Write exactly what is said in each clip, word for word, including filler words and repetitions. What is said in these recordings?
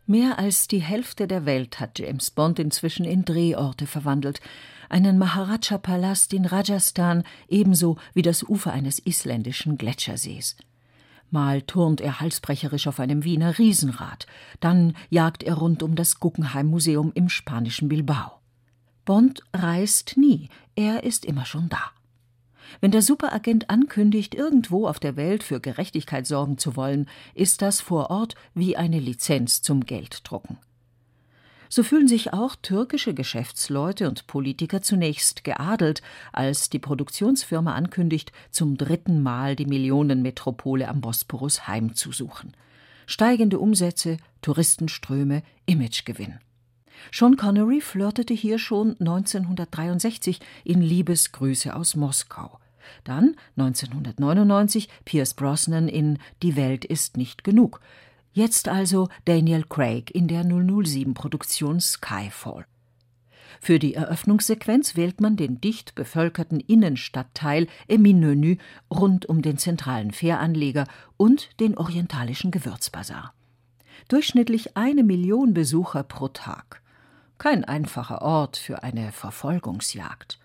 Mehr als die Hälfte der Welt hat James Bond inzwischen in Drehorte verwandelt. Einen Maharaja-Palast in Rajasthan, ebenso wie das Ufer eines isländischen Gletschersees. Mal turnt er halsbrecherisch auf einem Wiener Riesenrad, dann jagt er rund um das Guggenheim-Museum im spanischen Bilbao. Bond reist nie, er ist immer schon da. Wenn der Superagent ankündigt, irgendwo auf der Welt für Gerechtigkeit sorgen zu wollen, ist das vor Ort wie eine Lizenz zum Gelddrucken. So fühlen sich auch türkische Geschäftsleute und Politiker zunächst geadelt, als die Produktionsfirma ankündigt, zum dritten Mal die Millionenmetropole am Bosporus heimzusuchen. Steigende Umsätze, Touristenströme, Imagegewinn. Sean Connery flirtete hier schon neunzehnhundertdreiundsechzig in Liebesgrüße aus Moskau. Dann neunzehnhundertneunundneunzig Pierce Brosnan in Die Welt ist nicht genug. Jetzt also Daniel Craig in der null null sieben-Produktion Skyfall. Für die Eröffnungssequenz wählt man den dicht bevölkerten Innenstadtteil Eminönü rund um den zentralen Fähranleger und den orientalischen Gewürzbazar. Durchschnittlich eine Million Besucher pro Tag. Kein einfacher Ort für eine Verfolgungsjagd.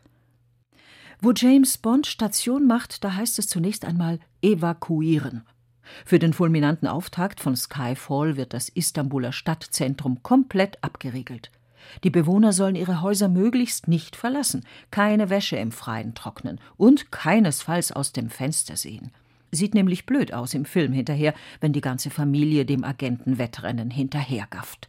Wo James Bond Station macht, da heißt es zunächst einmal evakuieren. Für den fulminanten Auftakt von Skyfall wird das Istanbuler Stadtzentrum komplett abgeriegelt. Die Bewohner sollen ihre Häuser möglichst nicht verlassen, keine Wäsche im Freien trocknen und keinesfalls aus dem Fenster sehen. Sieht nämlich blöd aus im Film hinterher, wenn die ganze Familie dem Agentenwettrennen hinterhergafft.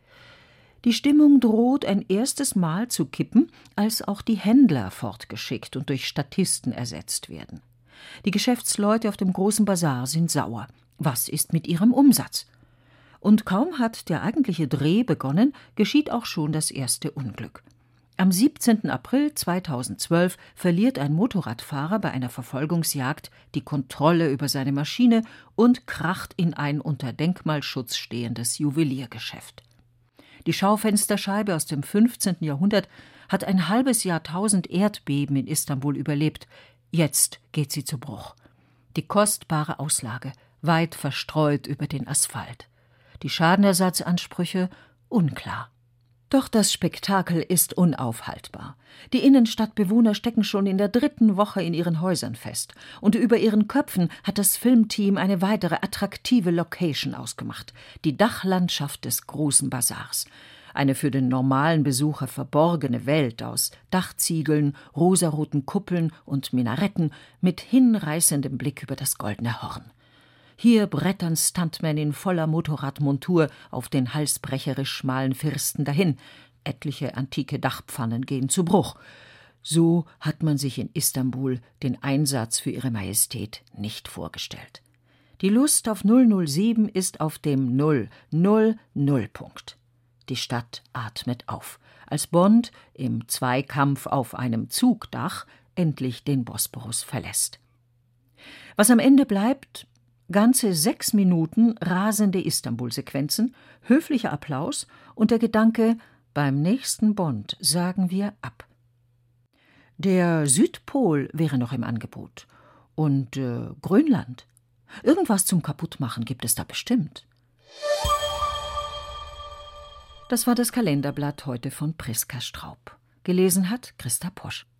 Die Stimmung droht ein erstes Mal zu kippen, als auch die Händler fortgeschickt und durch Statisten ersetzt werden. Die Geschäftsleute auf dem großen Bazar sind sauer. Was ist mit ihrem Umsatz? Und kaum hat der eigentliche Dreh begonnen, geschieht auch schon das erste Unglück. Am siebzehnten April zweitausendzwölf verliert ein Motorradfahrer bei einer Verfolgungsjagd die Kontrolle über seine Maschine und kracht in ein unter Denkmalschutz stehendes Juweliergeschäft. Die Schaufensterscheibe aus dem fünfzehnten Jahrhundert hat ein halbes Jahrtausend Erdbeben in Istanbul überlebt. Jetzt geht sie zu Bruch. Die kostbare Auslage, weit verstreut über den Asphalt. Die Schadenersatzansprüche unklar. Doch das Spektakel ist unaufhaltbar. Die Innenstadtbewohner stecken schon in der dritten Woche in ihren Häusern fest. Und über ihren Köpfen hat das Filmteam eine weitere attraktive Location ausgemacht. Die Dachlandschaft des großen Bazars. Eine für den normalen Besucher verborgene Welt aus Dachziegeln, rosaroten Kuppeln und Minaretten mit hinreißendem Blick über das Goldene Horn. Hier brettern Stuntmen in voller Motorradmontur auf den halsbrecherisch schmalen Firsten dahin. Etliche antike Dachpfannen gehen zu Bruch. So hat man sich in Istanbul den Einsatz für ihre Majestät nicht vorgestellt. Die Lust auf null null sieben ist auf dem Null, Null, Nullpunkt. Die Stadt atmet auf, als Bond im Zweikampf auf einem Zugdach endlich den Bosporus verlässt. Was am Ende bleibt? Ganze sechs Minuten rasende Istanbul-Sequenzen, höflicher Applaus und der Gedanke, beim nächsten Bond sagen wir ab. Der Südpol wäre noch im Angebot. Und äh, Grönland. Irgendwas zum Kaputtmachen gibt es da bestimmt. Das war das Kalenderblatt heute von Priska Straub. Gelesen hat Christa Posch.